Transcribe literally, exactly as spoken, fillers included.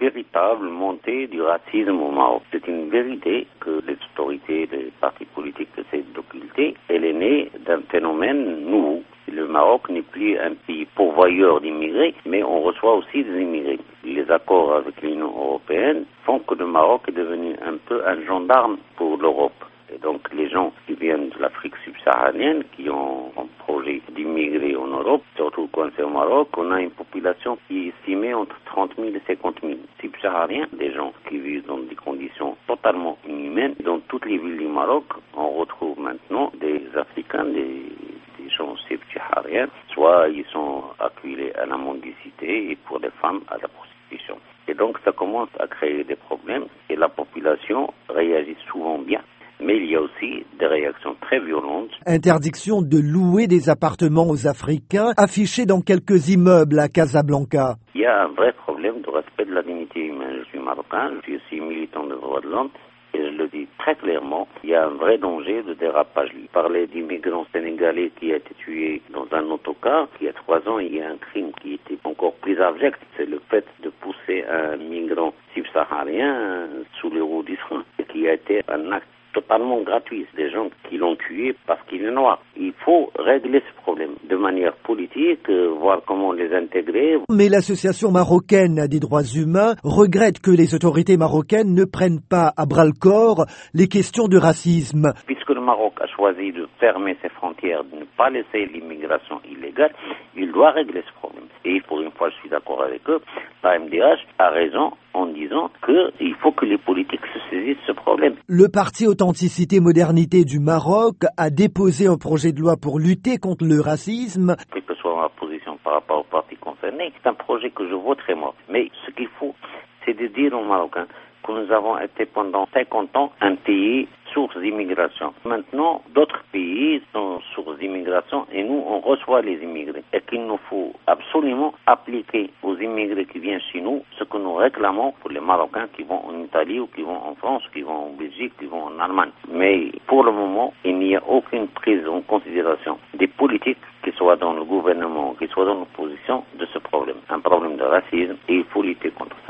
véritable montée du racisme au Maroc. C'est une vérité que les autorités, les partis politiques essaient d'occulter. Elle est née d'un phénomène nouveau. Le Maroc n'est plus un pays pourvoyeur d'immigrés, mais on reçoit aussi des immigrés. Les accords avec l'Union européenne font que le Maroc est devenu un peu un gendarme pour l'Europe. Et donc les gens qui viennent de l'Afrique subsaharienne, qui ont un projet d'immigrer en Europe, surtout quand c'est au Maroc, on a une population qui est estimée entre trente mille et cinquante mille subsahariens, des gens qui vivent dans des conditions totalement inhumaines. Dans toutes les villes du Maroc, on retrouve maintenant des Africains, des gens subsahariens, soit ils sont acculés à la mendicité et pour les femmes à la prostitution. Et donc ça commence à créer des problèmes et la population réagit souvent bien. Mais il y a aussi des réactions très violentes. Interdiction de louer des appartements aux Africains, affichée dans quelques immeubles à Casablanca. Il y a un vrai problème de respect de la dignité humaine. Je suis marocain, je suis aussi militant des droits de l'homme. Et je le dis très clairement, il y a un vrai danger de dérapage. Il parlait d'immigrants sénégalais qui a été tué dans un autocar. Il y a trois ans, il y a un crime qui était encore plus abject. C'est le fait de pousser un migrant subsaharien sous les roues d'Israël, qui a été un acte totalement gratuit. C'est des gens qui l'ont tué parce qu'il est noir. Il faut régler ce problème de manière politique, voir comment les intégrer. Mais l'association marocaine des droits humains regrette que les autorités marocaines ne prennent pas à bras-le-corps les questions de racisme. Puisque le Maroc a choisi de fermer ses frontières, de ne pas laisser l'immigration illégale, il doit régler ce problème. Et pour une fois, je suis d'accord avec eux, la M D H a raison en disant qu'il faut que les politiques se saisissent de ce problème. Le parti Authenticité Modernité du Maroc a déposé un projet de loi pour lutter contre le racisme. Quelle que soit ma position par rapport au parti concerné, c'est un projet que je voterai moi. Mais ce qu'il faut, c'est de dire aux Marocains que nous avons été pendant cinquante ans un pays source d'immigration. Maintenant, d'autres pays sont source d'immigration et nous, on reçoit les immigrés. Et qu'il nous faut absolument appliquer aux immigrés qui viennent chez nous ce que nous réclamons pour les Marocains qui vont en Italie ou qui vont en France, qui vont en Belgique, qui vont en Allemagne. Mais pour le moment, il n'y a aucune prise en considération des politiques qui soient dans le gouvernement, qui soient dans l'opposition de ce problème. Un problème de racisme et il faut lutter contre.